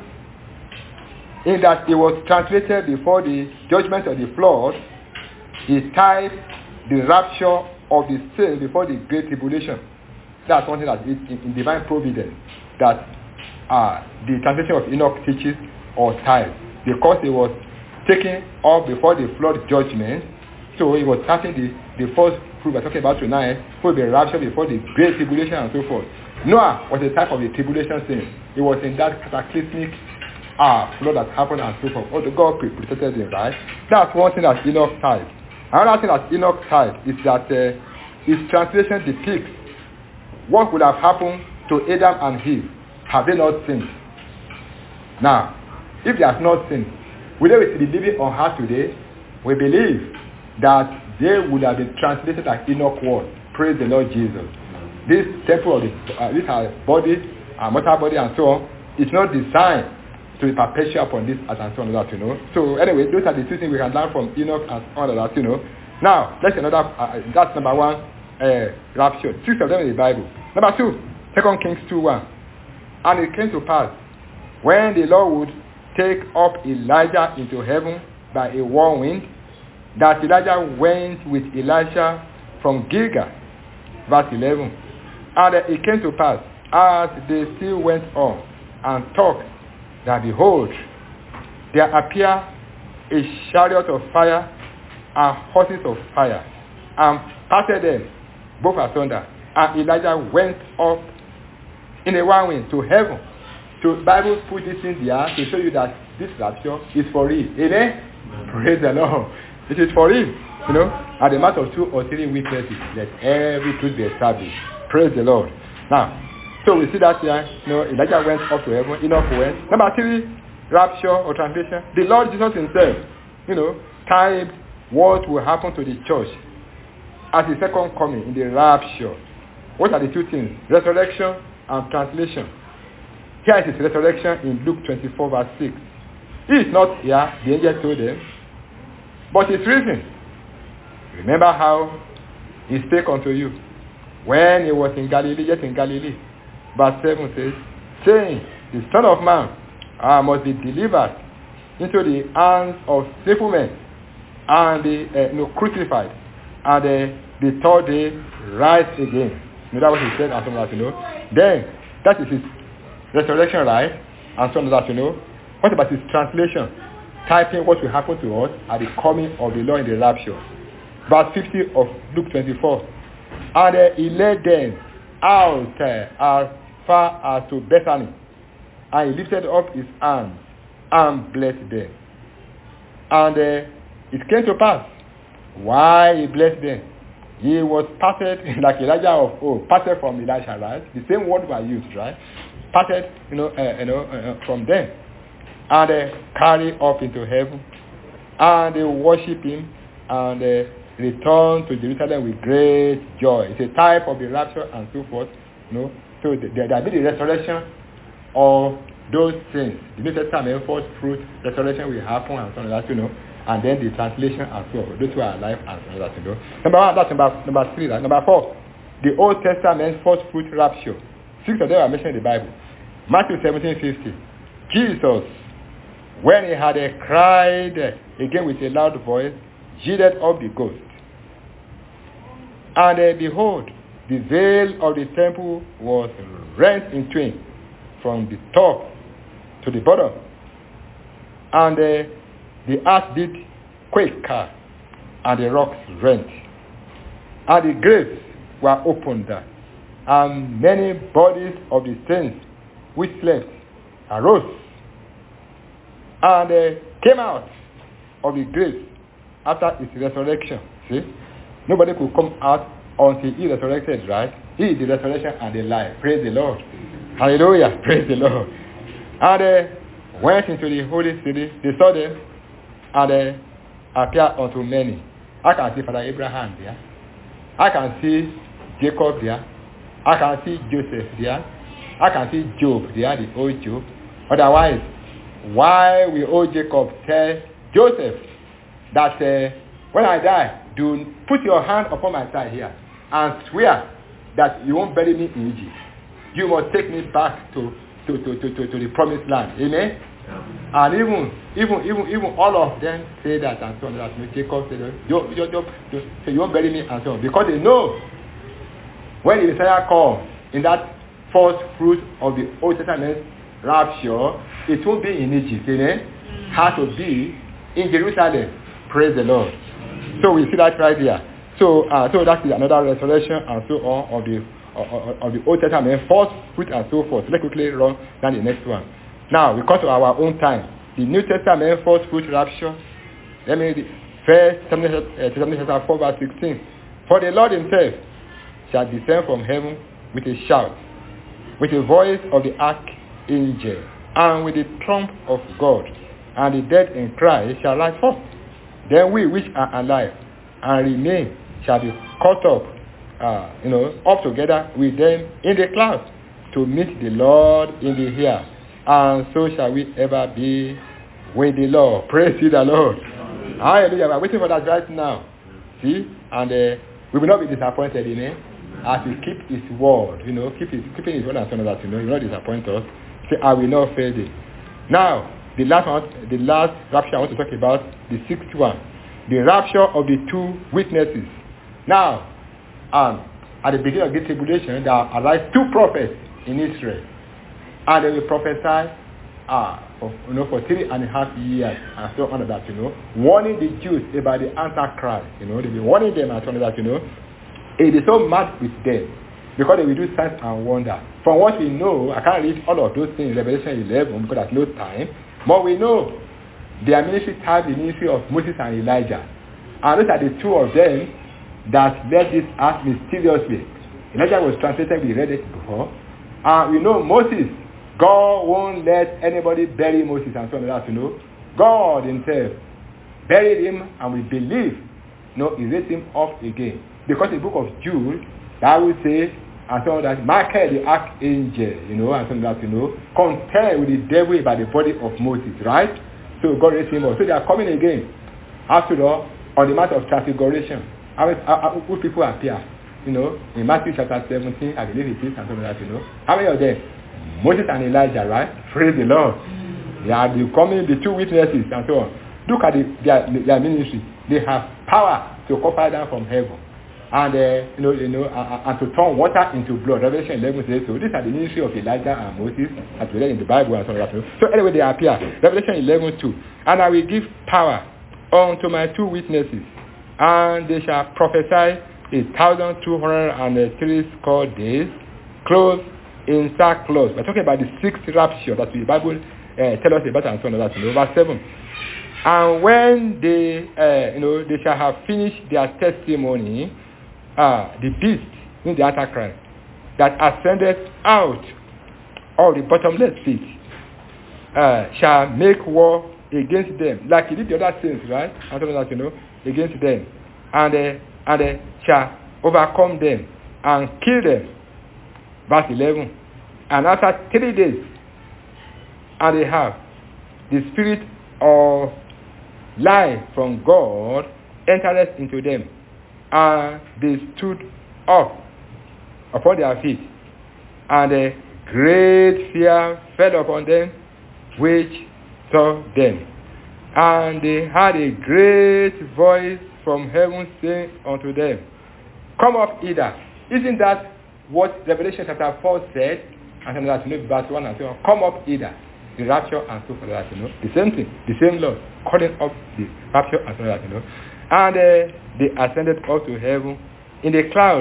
in that it was translated before the judgment of the flood, he tied the rapture of the saints before the great tribulation. That's one thing that is in, in divine providence that uh, the translation of Enoch teaches or ties, because it was taken up before the flood judgment. So he was starting the, the first fruit we're talking about tonight, who will be raptured before the great tribulation and so forth. Noah was a type of the tribulation scene. He was in that cataclysmic uh, flood that happened and so forth. Oh, the God protected him, right? That's one thing that Enoch ties. Another thing that Enoch ties is that uh, his translation depicts what would have happened to Adam and Eve had they not sinned. Now, if they have not sinned, will they be living on earth today? We believe that they would have been translated like Enoch was. Praise the Lord Jesus. This temple of the, uh, this our body, our mortal body and so on, is not designed to be perpetual upon this as and so on that, you know. So anyway, those are the two things we can learn from Enoch and all of that, you know. Now, let's another, uh, that's number one, uh, rapture. Six of them in the Bible. Number two, Second Kings two one. And it came to pass, when the Lord would take up Elijah into heaven by a whirlwind, that Elijah went with Elisha from Gilgal. Verse eleven. And it came to pass, as they still went on and talked, that behold, there appeared a chariot of fire and horses of fire, and parted them both asunder. And Elijah went up in a whirlwind to heaven. So the Bible put this in there to show you that this rapture is for real. Amen? Amen. Praise the Lord. It is for real. You know, at the matter of two or three witnesses, let every truth be established. Praise the Lord. Now, so we see that here, you know, Elijah went up to heaven, Enoch went. Number three, rapture or translation. The Lord Jesus himself, you know, timed what will happen to the church at his second coming in the rapture. What are the two things? Resurrection and translation. Here is his resurrection in Luke twenty-four verse six. He is not here, the angel told them, but his reason. Remember how he spake unto you when he was in Galilee, yet in Galilee. Verse seven says, saying, the Son of Man uh, must be delivered into the hands of sinful men, and be uh, you know, crucified, and uh, the third day rise again. You know, that was he said, and some of that, you know. Then, that is his resurrection, right? And some of that, you know. What about his translation? Typing what will happen to us at the coming of the Lord in the rapture. Verse fifty of Luke twenty-four. And uh, he led them out uh, as far as to Bethany, and he lifted up his hands and blessed them. And uh, it came to pass, while he blessed them, he was parted like Elijah of old, parted from Elisha, right? The same word was used, right? Parted, you know, uh, you know, uh, from them, and uh, carried up into heaven, and they worship him, and uh, return to Jerusalem with great joy. It's a type of the rapture and so forth, you know. So there will be the resurrection of those things. The New Testament, first fruit, resurrection will happen and so on, that, you know. And then the translation and so on. Those who are alive and so on, that, you know. Number one, that's number, number three. Right? Number four, the Old Testament first fruit rapture. Six of them are mentioned in the Bible. Matthew seventeen fifty. Jesus, when he had uh, cried uh, again with a loud voice, yielded up the ghost. And uh, behold, the veil of the temple was rent in twain from the top to the bottom. And uh, the earth did quake, and the rocks rent. And the graves were opened, and many bodies of the saints which slept arose, and uh, came out of the graves after his resurrection. See? Nobody could come out until he resurrected, right? He is the resurrection and the life. Praise the Lord. Hallelujah. Praise the Lord. And they uh, went into the holy city. They saw them, and they uh, appeared unto many. I can see Father Abraham there. I can see Jacob there. I can see Joseph there. I can see Job there, the old Job. Otherwise, why will old Jacob tell Joseph that uh, when I die, do put your hand upon my thigh here and swear that you won't bury me in Egypt. You must take me back to, to, to, to, to, to the promised land. Amen? Yeah. And even even even even all of them say that and so on. That Jacob said, you, you, you, you, so you won't bury me and so on. Because they know when the Messiah comes in that first fruit of the Old Testament rapture, it won't be in Egypt. Amen? It has to be in Jerusalem. Praise the Lord. So we see that right here. So uh, so that is another resurrection and so on of the of, of the Old Testament, first fruit and so forth. Let's quickly run down the next one. Now we come to our own time. The New Testament first fruit rapture. Let me read First Thessalonians four verse sixteen. For the Lord himself shall descend from heaven with a shout, with the voice of the archangel, and with the trump of God, and the dead in Christ shall rise forth. Then we which are alive and remain shall be caught up, uh, you know, up together with them in the clouds to meet the Lord in the air, and so shall we ever be with the Lord. Praise the Lord. Amen. Hallelujah. We're waiting for that right now. See, and uh, we will not be disappointed in it as we keep His word. You know, keep his, keeping His word and so on that. You know, He will not disappoint us. Say, I will not fail thee. Now, the last one, the last rapture I want to talk about, the sixth one, the rapture of the two witnesses. Now, um, at the beginning of this tribulation, there arise two prophets in Israel, and they will prophesy uh, for, you know, for three and a half years and so on that, you know, warning the Jews about the Antichrist. You know, they'll be warning them and so on that, you know. It is so mad with them because they will do signs and wonder. From what we know, I can't read all of those things in Revelation eleven because there's no time. But we know their ministry tied the ministry of Moses and Elijah. And those are the two of them that led this act mysteriously. Elijah was translated, we read it before. And we know Moses, God won't let anybody bury Moses and so on that, you know. God himself buried him, and we believe, you know, he raised him up again. Because the book of Jude, that will say, and so on that, Michael the archangel, you know, and so on that, you know, contend with the devil by the body of Moses, right? So God raised him up. So they are coming again. After all, on the matter of transfiguration, how, how, how people appear, you know, in Matthew chapter seventeen, I believe it is, and so on that, you know. How many of them? Moses and Elijah, right? Praise the Lord. They are becoming the two witnesses and so on. Look at the, their, their ministry. They have power to call fire down from heaven. And uh, you know, you know, uh, and to turn water into blood. Revelation eleven says so. These are the ministry of Elijah and Moses, as we read in the Bible and so on. So anyway, they appear. Revelation eleven two. And I will give power unto my two witnesses, and they shall prophesy a thousand two hundred and three score days, clothed in sackcloth. We're talking about the sixth rapture that the Bible uh, tell us about and so on. That, you know, verse seven. And when they, uh, you know, they shall have finished their testimony, uh, the beast, in the Antichrist, that ascended out of the bottomless pit, uh, shall make war against them, like he did the other sins, right? And so on that, you know, against them, and uh, and uh, shall overcome them and kill them. Verse eleven. And after three days, and they have the spirit of life from God entered into them, and they stood up upon their feet, and a great fear fell upon them which saw them, and they had a great voice from heaven saying unto them, Come up hither. Isn't that what Revelation chapter four said? And that, you know, verse one and two. Come up hither. The rapture and so forth, that, you know. The same thing. The same Lord calling up the rapture and so that, you know. And uh, they ascended up to heaven in the cloud,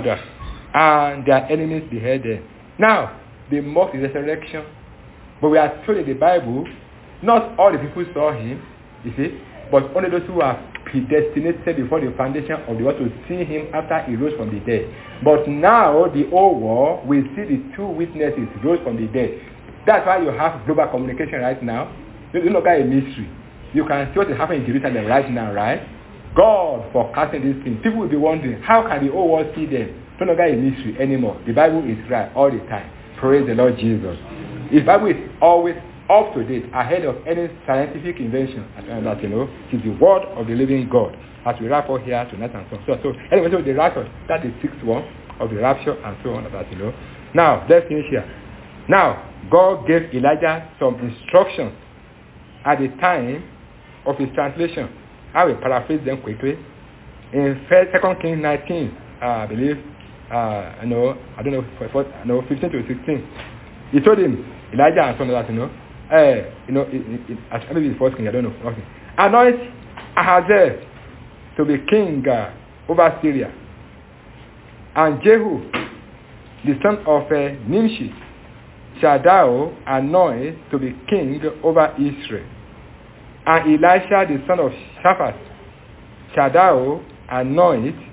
and their enemies beheld them. Now, they mocked the resurrection. But we are told in the Bible, not all the people saw him, you see, but only those who are predestinated before the foundation of the world to see him after he rose from the dead. But now the whole world will see the two witnesses rose from the dead. That's why you have global communication right now. It's not a mystery. You can see what is happening in Jerusalem right now, right? God forecasting these things. People will be wondering, how can the whole world see them? It's not a mystery anymore. The Bible is right all the time. Praise the Lord Jesus. The Bible is always up to date, ahead of any scientific invention, and that, you know, it is the word of the living God. As we wrap up here tonight and so on. So, so anyway, so the rapture, that is the sixth one of the rapture and so on, that, you know. Now, let's finish here. Now, God gave Elijah some instructions at the time of his translation. I will paraphrase them quickly. In Second Kings nineteen, uh, I believe, uh, you know, I don't know, for, for, no, fifteen to sixteen, he told him, Elijah and so on, that, you know, Uh, you know, it, it, it, maybe the first king, I don't know. Okay. Anoint Ahazel to be king uh, over Syria, and Jehu, the son of uh, Nimshi, shall thou anoint to be king over Israel, and Elisha, the son of Shaphat, shall thou anoint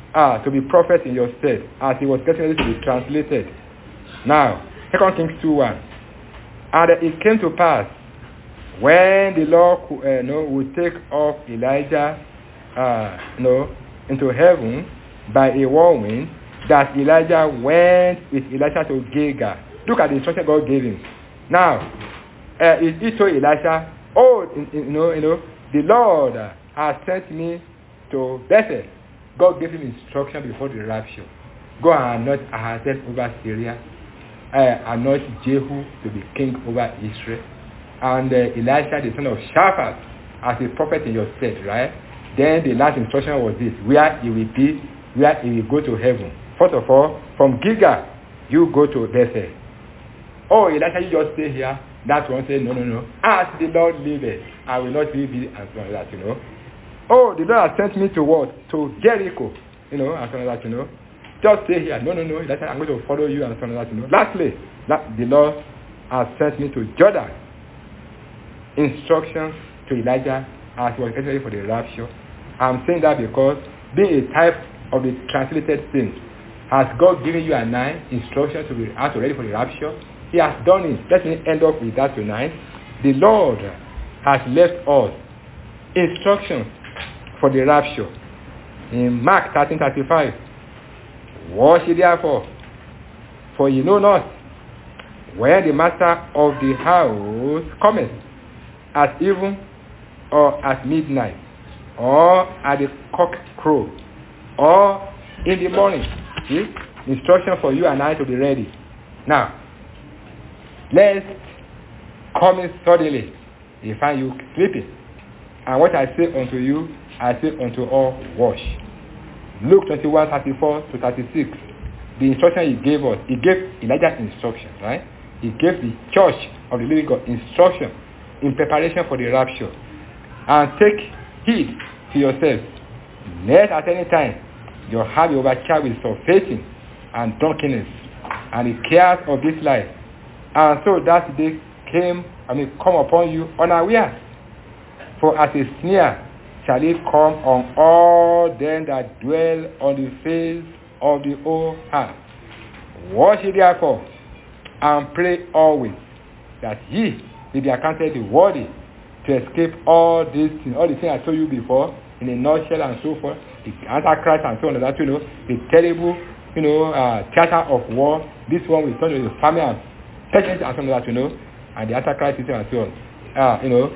uh, to be prophet in your stead, as he was getting ready to be translated. Now, Second Kings two one. And it came to pass, when the Lord uh, no, would take off Elijah uh, no, into heaven by a whirlwind, that Elijah went with Elisha to Gilgal. Look at the instruction God gave him. Now, uh, he, he told Elisha, oh, you know, you know, the Lord has sent me to Bethel. God gave him instruction before the rapture. Go and anoint Ahaziah over Syria. Uh, anoint Jehu to be king over Israel. And uh, Elisha, the son of Shaphat, as a prophet in your stead, right? Then the last instruction was this, where he will be, where he will go to heaven. First of all, from Gilgal, you go to Bethel. Oh, Elisha, you just stay here. That's one say, no, no, no. As the Lord liveth, I will not leave you, and so on like that, you know. Oh, the Lord has sent me to what? To Jericho, you know, and so on like that, you know. Just stay here. No, no, no. Elisha, I'm going to follow you, and so on like that, you know. Lastly, the Lord has sent me to Jordan. Instructions to Elijah as he was getting ready for the rapture. I'm saying that because being a type of the translated saint, has God given you an eye instruction to be out ready for the rapture? He has done it. Let me end up with that tonight. The Lord has left us instructions for the rapture. In Mark thirteen thirty-five, watch ye therefore, for ye know not when the master of the house cometh, at even or at midnight, or at the cock crow, or in the morning. See? Instruction for you and I to be ready. Now, lest coming suddenly, he find you sleeping. And what I say unto you, I say unto all, watch. Luke twenty-one thirty-four to thirty-six. The instruction he gave us, he gave Elijah instructions, right? He gave the church of the living God instruction in preparation for the rapture. And take heed to yourselves, lest at any time your heart be overcharged with surfeiting and drunkenness and the cares of this life, and so that day came, I mean, come upon you unawares. For as a snare shall it come on all them that dwell on the face of the whole earth. Watch ye therefore, and pray always, that ye may be accounted worthy to escape all these things, all the things I told you before, in a nutshell and so forth, the Antichrist and so on, that, you know, the terrible, you know, uh, theater of war. This one will turn to the family and pestilence and so on, that, you know, and the Antichrist system and so on. Uh, you know,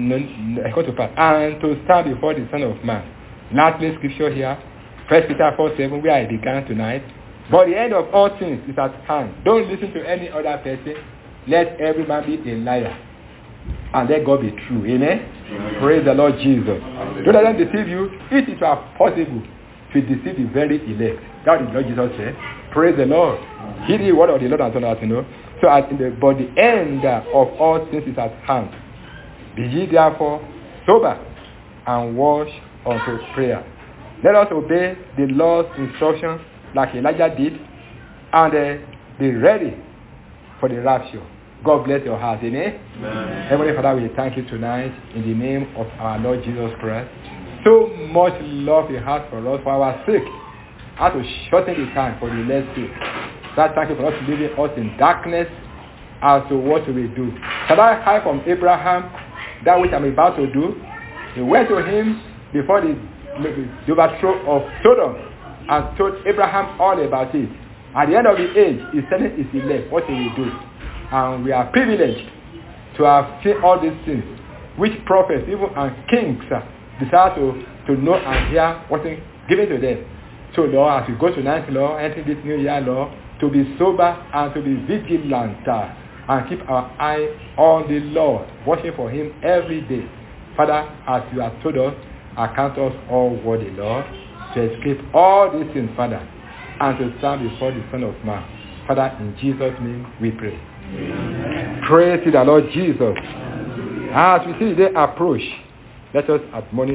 to pass, and to stand before the Son of Man. Lastly, scripture here, First Peter four seven, where I began tonight. But the end of all things is at hand. Don't listen to any other person. Let every man be a liar, and let God be true. Amen? Amen. Praise the Lord Jesus. Amen. Don't let them deceive you. If it were possible to deceive the very elect, that is what Jesus said. Praise the Lord. Hear the word of the Lord and so on, you know. So, at the, but the end of all things is at hand. Be ye therefore sober and watch unto prayer. Let us obey the Lord's instruction like Elijah did, and uh, be ready for the rapture. God bless your heart. Amen? Amen. Heavenly Father, we thank you tonight in the name of our Lord Jesus Christ. So much love you have for us, for our sake. How to shorten the time for the next day. That thank you for us leaving us in darkness as to what we will do. Shall I hide from Abraham that which I'm about to do? He went to him before the, the overthrow of Sodom and told Abraham all about it. At the end of the age, he said his elect what he will do. And we are privileged to have seen all these things, which prophets, even and kings, uh, desire to, to know and hear what is given to them. So, Lord, as we go tonight, Lord, enter this new year, Lord, to be sober and to be vigilant uh, and keep our eye on the Lord, watching for him every day. Father, as you have told us, account us all worthy, Lord, to escape all these things, Father, and to stand before the Son of Man. Father, in Jesus' name we pray. Amen. Praise to the Lord Jesus. As we see the day approach, let us admonish